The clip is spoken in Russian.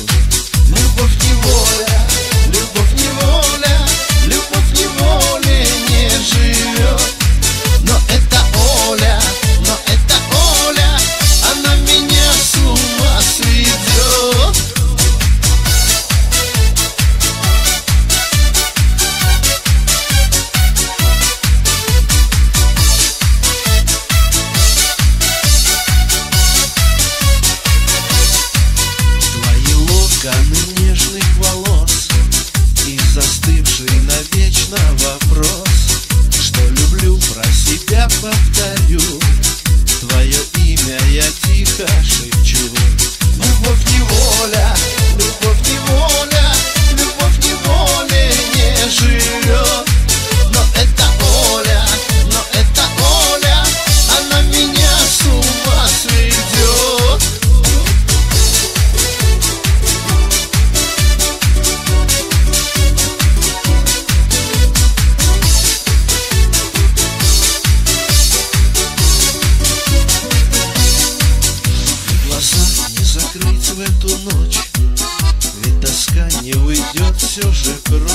Любовь неволя, любовь неволя, любовь неволе не живет. Но это Оля, она меня с ума сведет. Твои локоны нежных волос и застывший навечно вопрос, что люблю, про себя повторю, твое имя я тихо шепчу. Любовь неволя, любовь неволя, любовь неволе не живет. Но это Оля, она меня с ума сведет. Закрыть в эту ночь, ведь тоска не уйдет все же прочь.